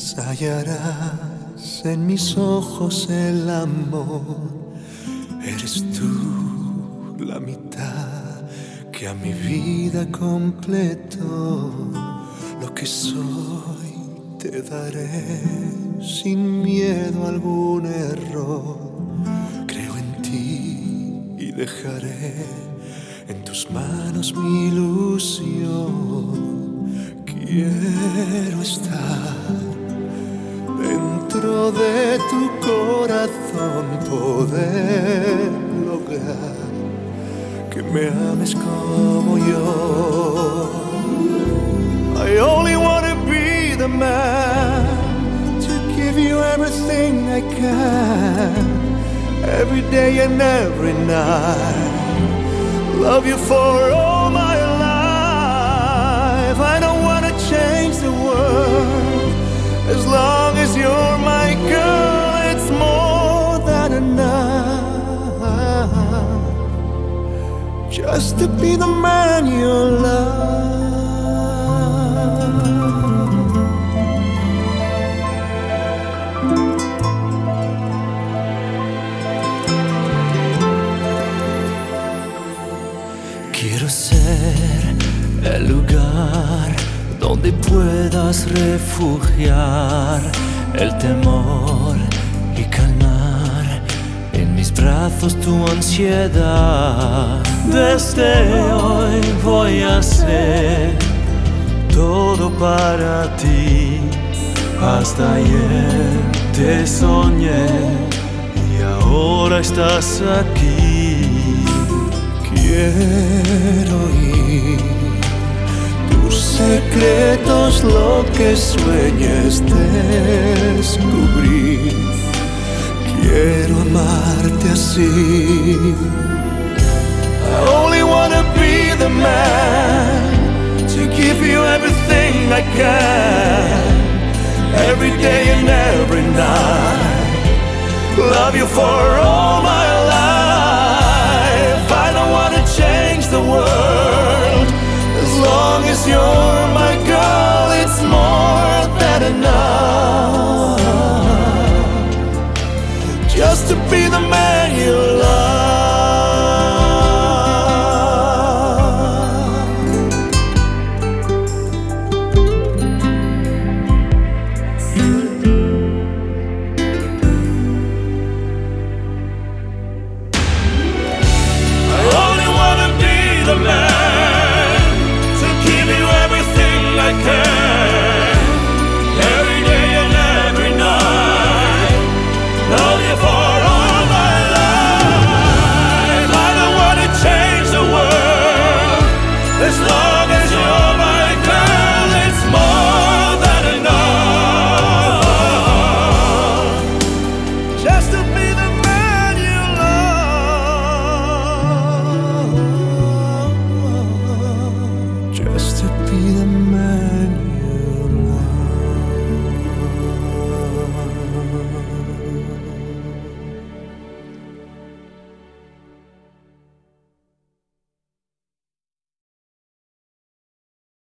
hallarás en mis ojos el amor. Eres tú la mitad que a mi vida completó. Lo que soy te daré sin miedo a algún error. Creo en ti y dejaré en tus manos mi ilusión. Quiero estar dentro de tu corazón, poder lograr que me ames como yo. I only want to be the man to give you everything I can, every day and every night. Love you for all my life. I don't want to change the world. As long as you're my girl, it's more than enough. Just to be the man you love. Quiero ser el lugar donde puedas refugiar el temor y calmar en mis brazos tu ansiedad. Desde hoy voy a hacer todo para ti. Hasta ayer te soñé y ahora estás aquí. Quiero oír tus secretos, lo que sueñes descubrir. Quiero amarte así. I only wanna be the man to give you everything I can, every day and every night. Love you for all my life. I don't wanna change the world as long as you're